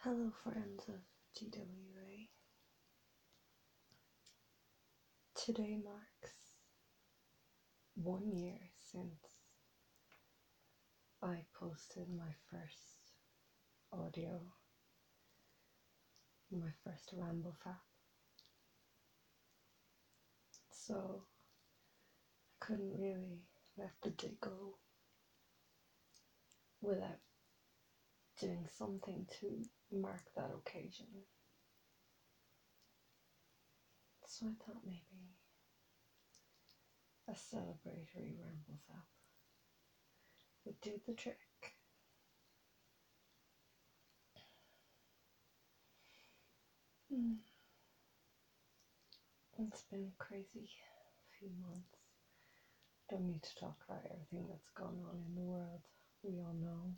Hello, friends of GWA. Today marks 1 year since I posted my first audio, my first Ramble Fap. So I couldn't really let the day go without doing something to mark that occasion. So I thought maybe a celebratory Ramble Fap would do the trick. It's been a crazy few months. Don't need to talk about everything that's gone on in the world. We all know.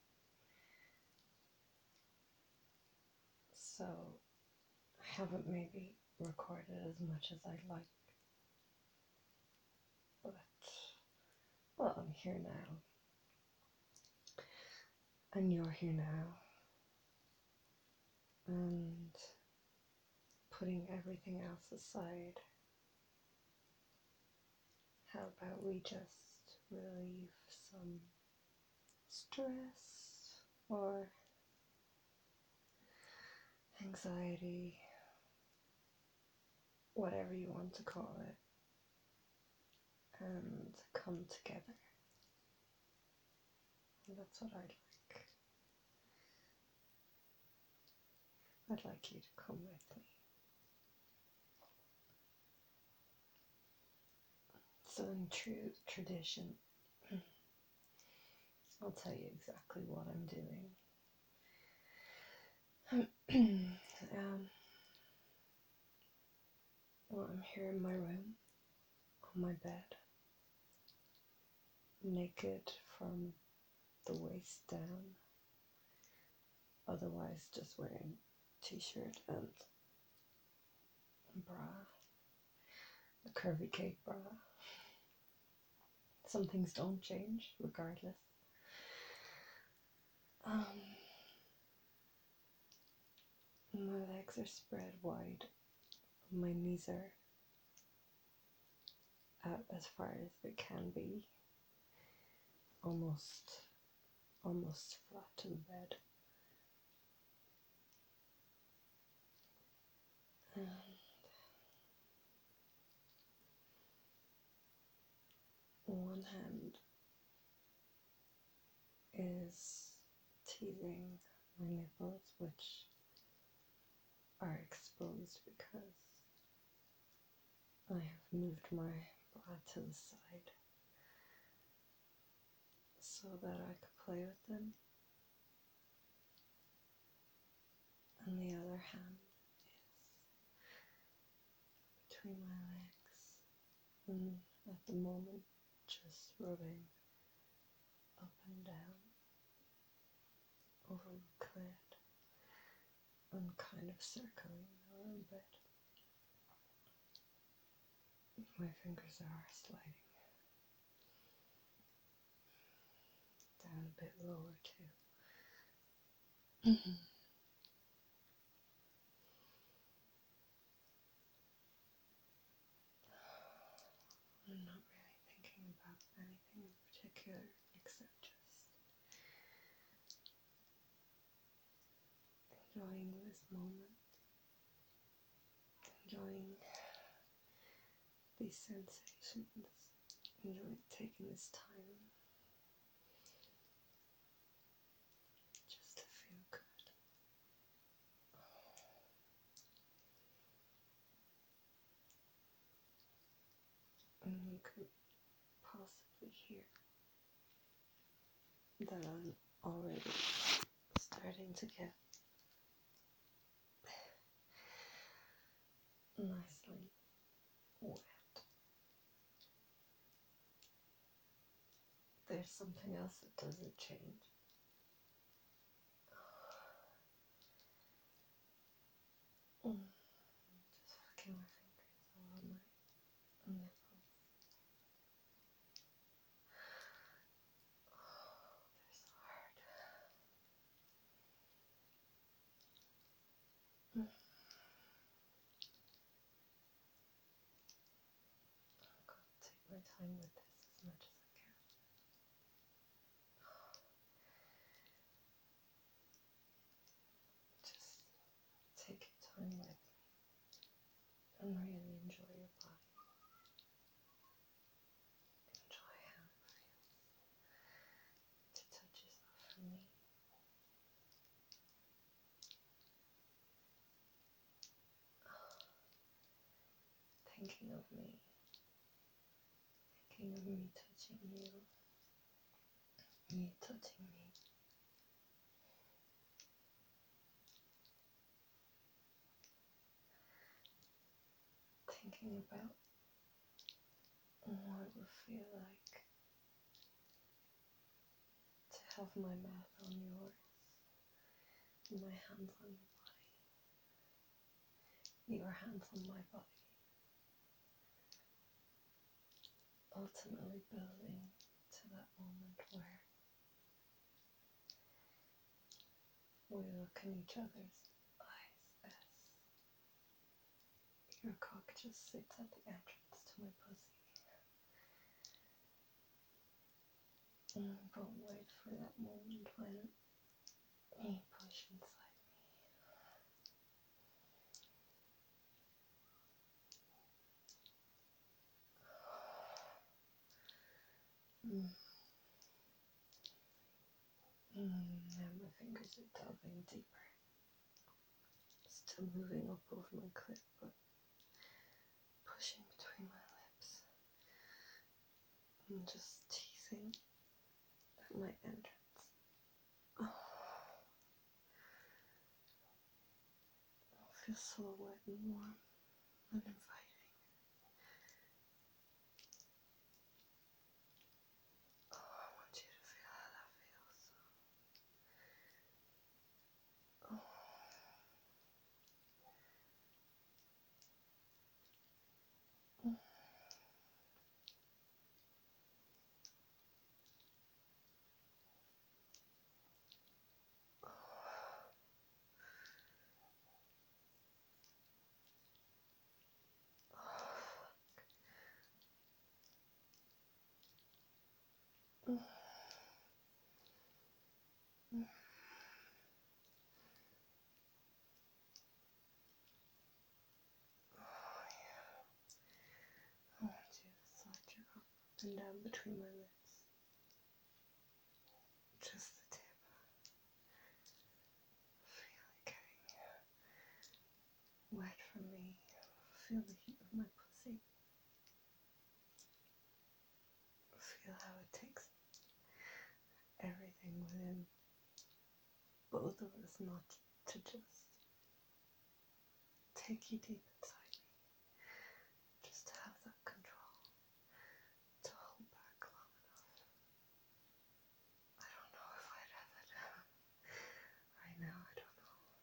So I haven't maybe recorded as much as I'd like. But, well, I'm here now. And you're here now. And putting everything else aside, how about we just relieve some stress or anxiety, whatever you want to call it, and come together. And that's what I'd like. I'd like you to come with me. So in true tradition, I'll tell you exactly what I'm doing. Well, I'm here in my room, on my bed, naked from the waist down, otherwise just wearing t-shirt and bra, a curvy cake bra. Some things don't change, regardless. My legs are spread wide. My knees are out as far as they can be. Almost flat to the bed. And one hand is teasing my nipples, which are exposed because I have moved my bra to the side so that I could play with them. And the other hand is between my legs and at the moment just rubbing up and down over my clit and kind of circling a little bit. My fingers are sliding down a bit lower too. I'm not really thinking about anything in particular except just enjoying this moment, enjoying these sensations, enjoying taking this time just to feel good. And you could possibly hear that I'm already starting to get nicely wet. There's something else that doesn't change. Just flicking my fingers all on my nipples. Oh, they're so hard. I've got to take my time with this as much as I can. Just take your time with me and really enjoy your body. Enjoy how it feels to touch yourself from me. Thinking of me. Thinking of me touching you. You touching me. Thinking about what it would feel like to have my mouth on yours, my hands on your body, your hands on my body, ultimately building to that moment where we look in each other's eyes as your cock just sits at the entrance to my pussy. But wait for that moment when you push inside me. Now my fingers are delving deeper. Still moving up over my clit, but pushing between my lips. And just teasing at my entrance. It feels so wet and warm and inviting. I want you to feel how that feels. I want you to slide your arm up and down between my lips. Just the tip. Feel it getting wet from me. Feel the heat of my pussy. Feel how it takes everything within both of us not to just take you deep inside me. Just to have that control. To hold back long enough. I don't know if I'd have it right now. I don't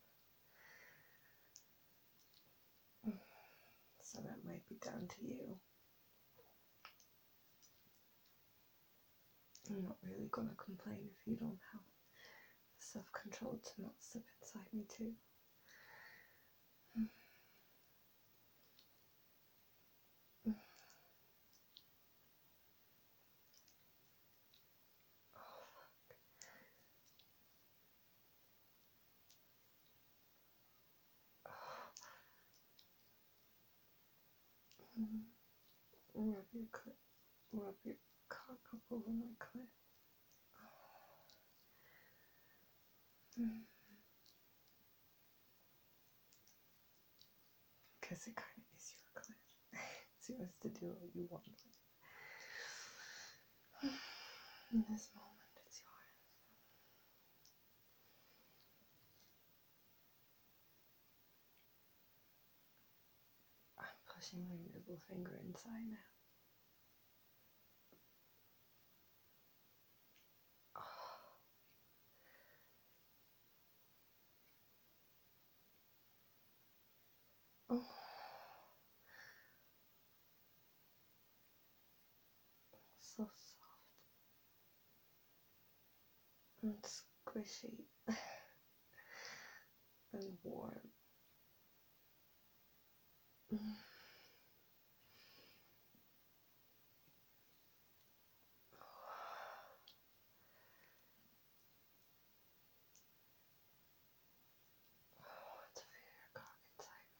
know. So that might be down to you. I'm not really gonna complain if you don't have the self-control to not slip inside me too. Rub your clit, rub your cock up over my clit. Because it kind of is your clit. It's yours to do what you want with. In this moment, it's yours. I'm pushing my middle finger inside now. Oh. So soft and squishy and warm. Mm. To feel your cock inside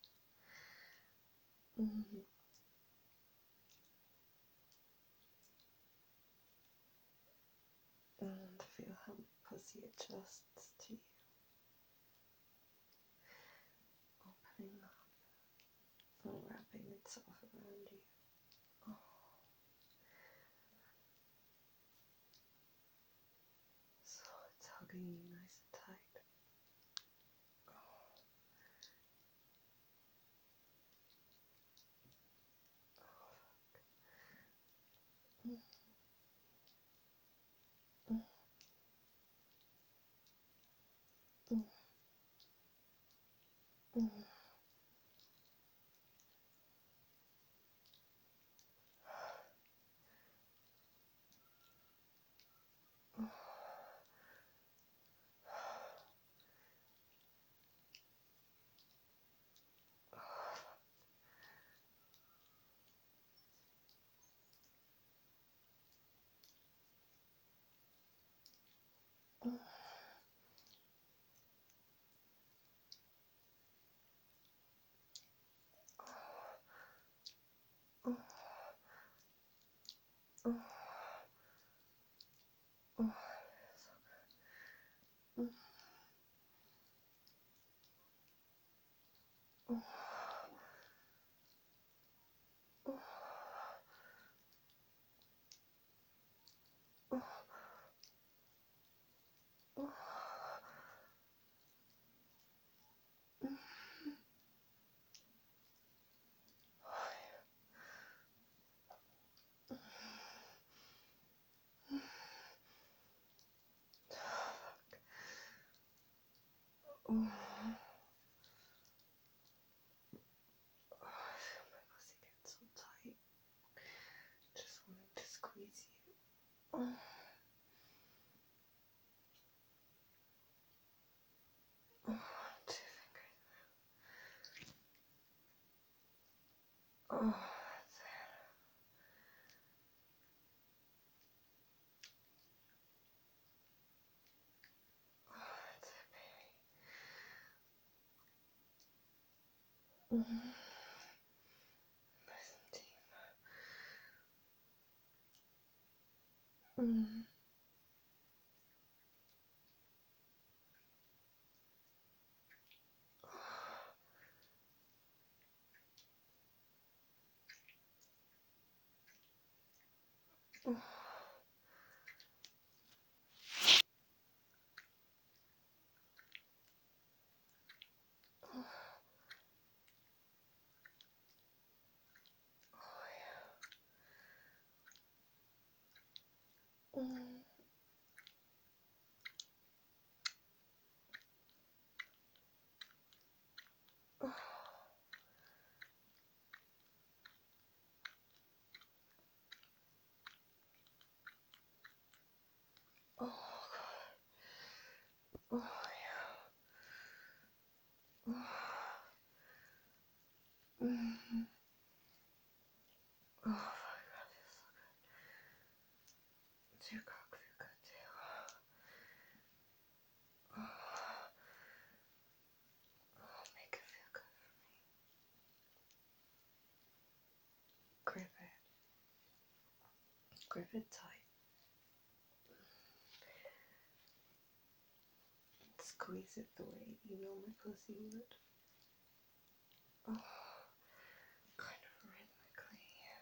me. And feel how my pussy adjusts to you, opening up and wrapping itself around you. Oh. So it's hugging you nice and tight. Oh. Mm. Mm. Mm. Mm. I feel my pussy get so tight. Just wanting to squeeze you. Two fingers. Oh, that's it. Oh, that's it, baby. Nice and deep. Oh, oh, yeah. Oh, my God, feels so good. Does your cock feel good too? Make it feel good for me. Grip it. Grip it tight. Squeeze it the way you know my pussy would. Oh, kind of rhythmically.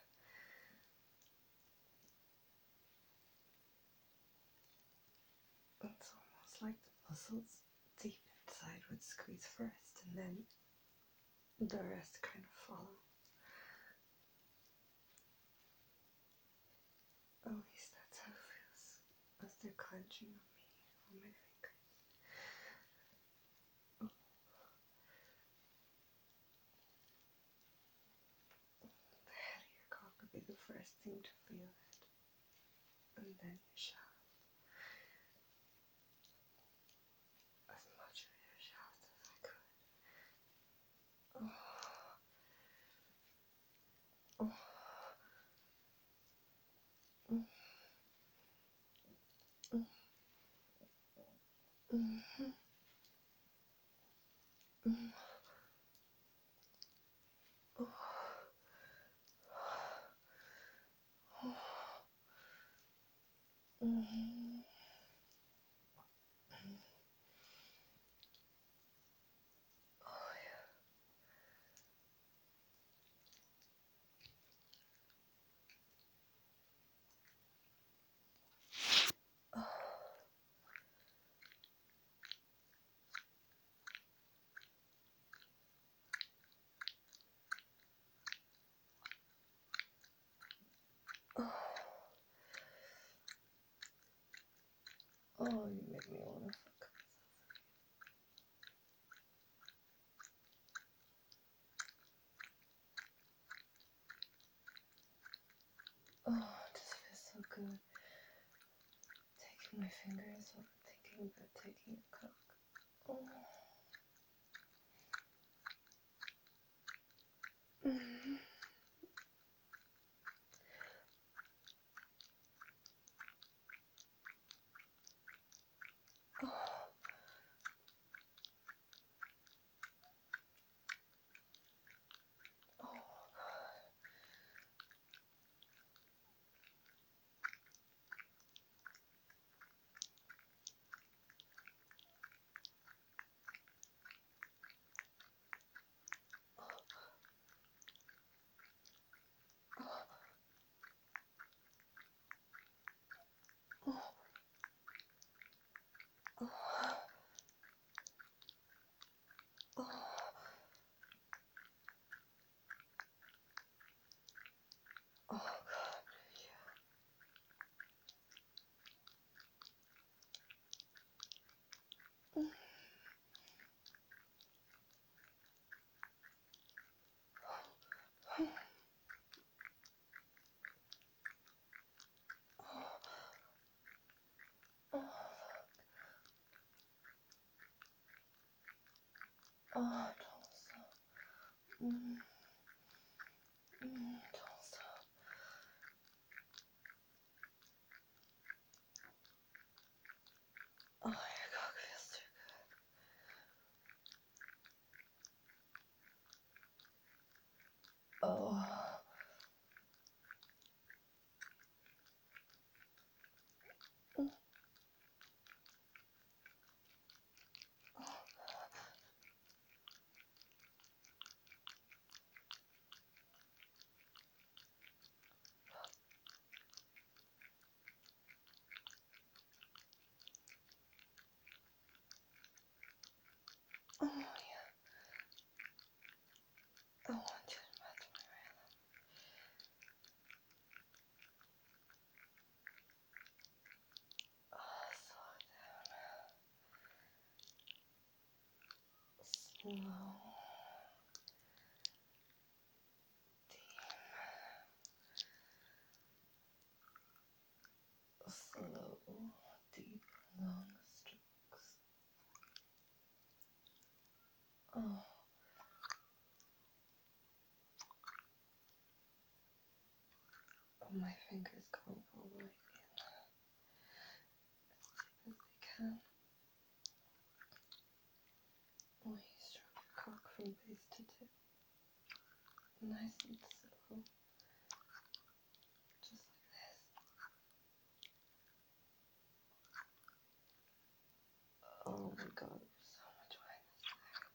It's almost like the muscles deep inside would squeeze first and then the rest kind of follow. At least that's how it feels as they're clenching on me, on my fingers. Oh. The head of your cock would be the first thing to feel it, and then your shaft. As much of your shaft as I could. Oh. Mhm. Mhm. Oh. Mhm. Oh yeah. Oh. Oh. Oh, you make me wanna fuck myself. Oh, it just feels so good. Taking my fingers while thinking about taking a cock. Oh. Mhm. Oh. Oh. Oh. Oh. Oh. Oh God. Yeah. Oh. Oh, don't stop. Mm. Don't stop. Oh, your cock feels too good. Oh. Mm. Oh, yeah. I want you to match my rhythm. Oh, slow down. Slow. Deep. Slow. Deep, long strokes. Oh. My fingers going all the way in as deep as they can. Oh, you stroke your cock from base to tip. Nice and slow. Just like this. Oh my god, there's so much wetness there.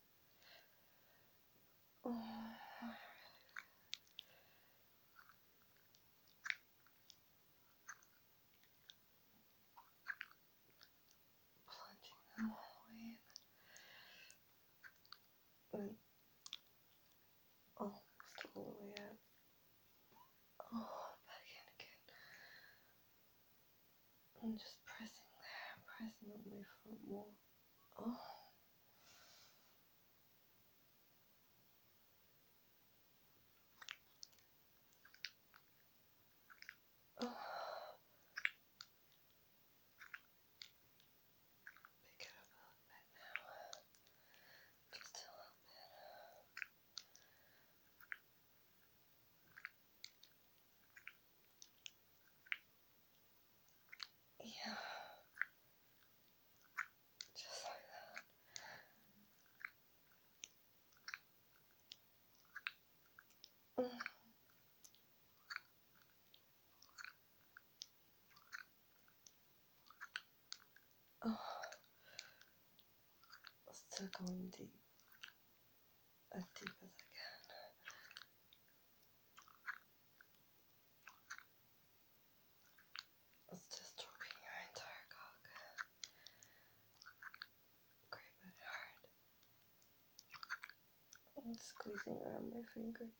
Oh, plunging them all the way in. And almost all the way out. still going deep, as deep as I can. It's just stroking your entire cock. Grip it hard. And squeezing around my fingers.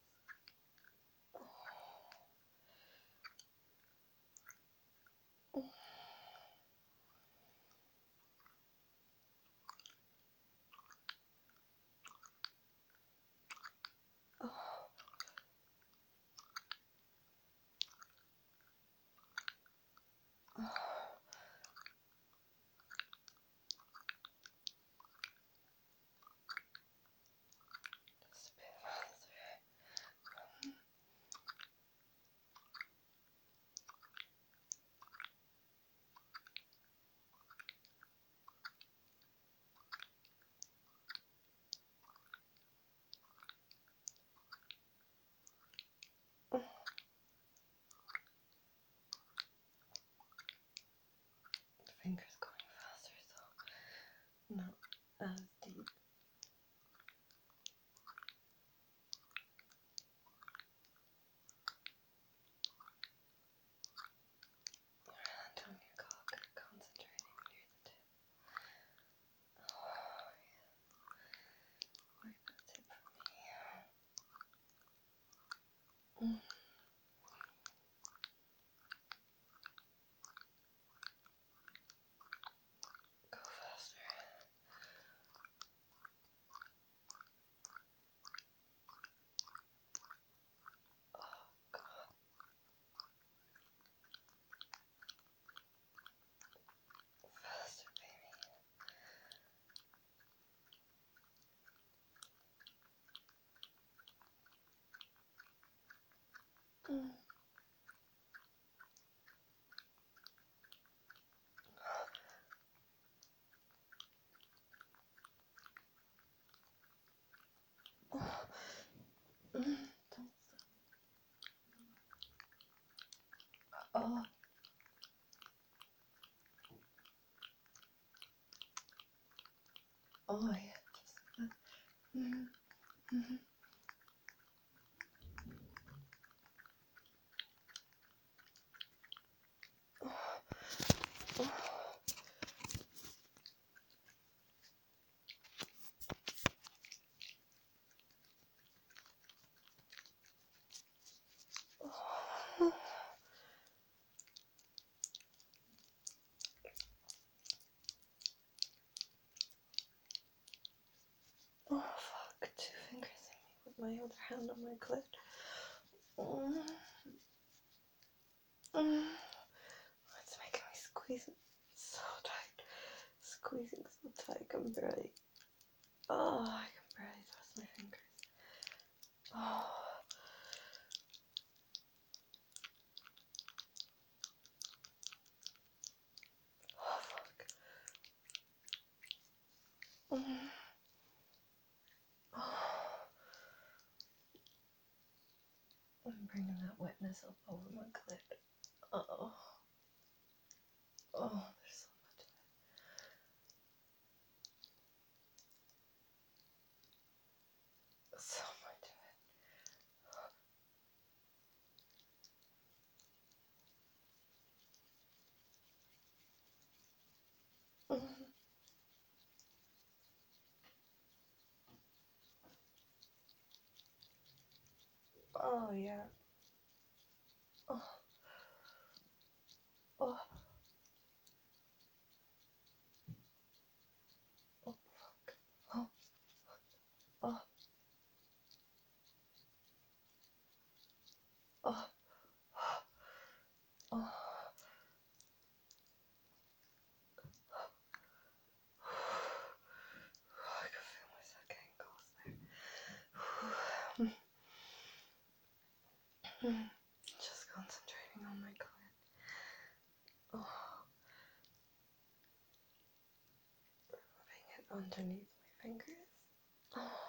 Just a bit faster. The fingers going faster, so not as deep. Your hand on your cock, concentrating near the tip. Oh, yeah. Work the tip for me. Go faster. Oh, God. Faster, baby. Don't stop. Oh. Oh, yeah. Just like that. Oh, fuck. 2 fingers in me with my other hand on my clit. It's making me squeeze it so tight. Squeezing so tight, I can barely. Oh, I can barely trust my fingers. Oh. Oh, fuck. I'm bringing that wetness up over my clit. Oh. Oh, there's so much of it. So much of it. Oh, yeah. Oh. Oh. Oh, fuck. Oh. Oh. Oh. Oh. I can feel myself getting close there. Just concentrating on my clit. Oh. Rubbing it underneath my fingers. Oh.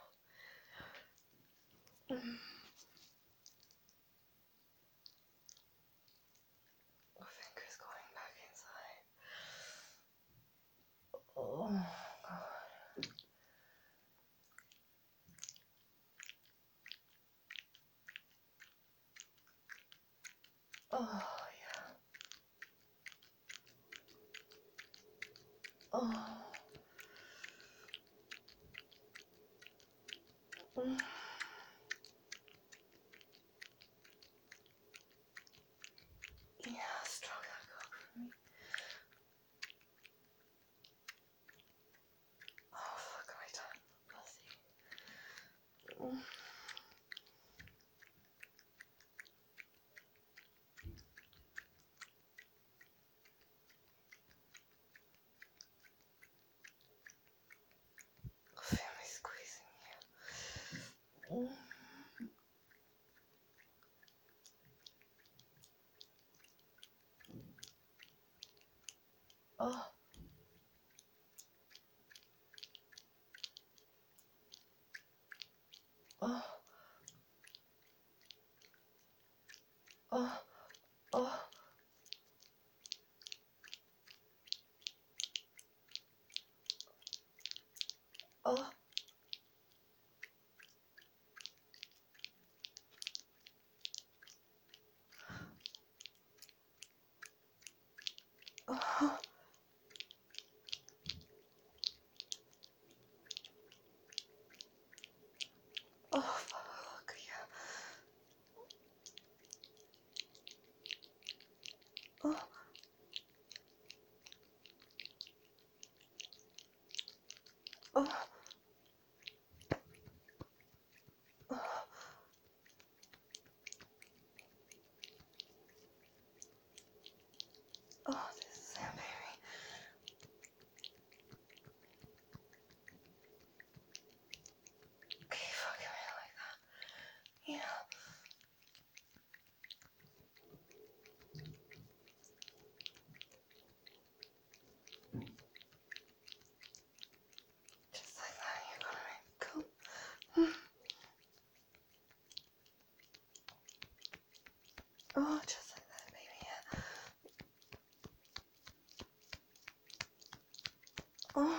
Fingers going back inside. Oh, God. Yeah, stroke that cock for me. Oh, fuck my tongue, pussy. Feel me squeezing you. Oh. Oh. Oh. Oh. Oh. Oh. Oh, fuck yeah. Oh. Oh. Oh. Oh, this is Sam, baby. Okay, fucking me like that. Yeah. Just like that, you're gonna make me come. Oh, just like that, baby, yeah. Oh.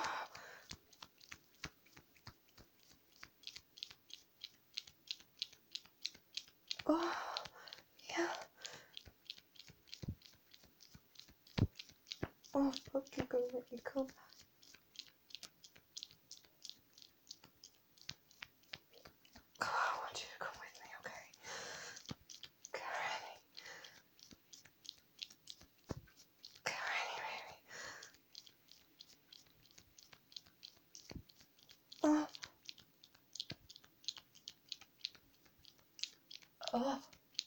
Oh. Yeah. Oh, fuck, you're gonna make me come. Come on, I want you to come with me, okay? Get ready. Get ready, baby. Oh. Oh.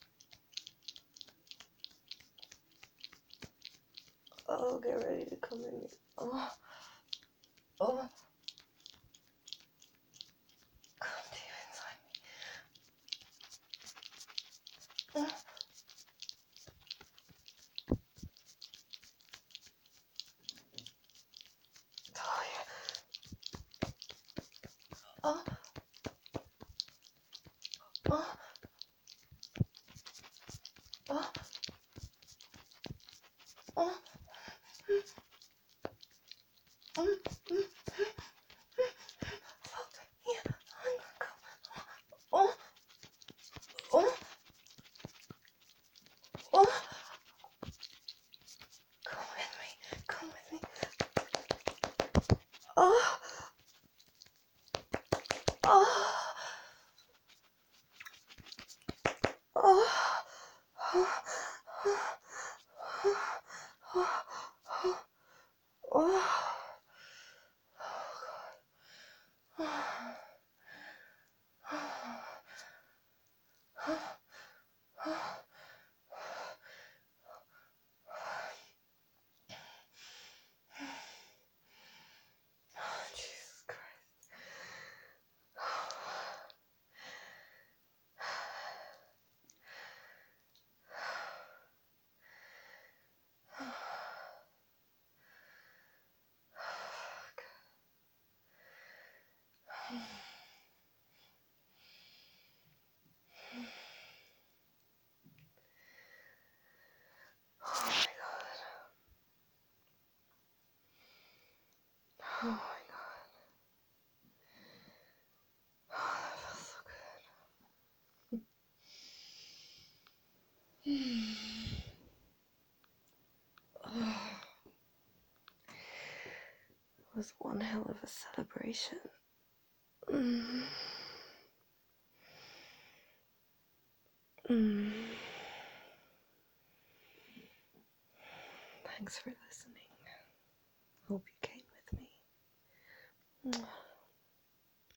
Oh, get ready to come in me. Oh. Oh. Come deep inside me. Oh. Oh, yeah. Oh. Oh. Oh. Oh. Fuck. Yeah. I'm gonna come. Oh. Oh. Oh. Come with me. Come with me. Oh. Oh. Oh. Oh. Oh. Jesus Christ. Oh my god. Oh my god. Oh, that feels so good. Oh, it was one hell of a celebration. Mm. Thanks for listening. Hope you came with me.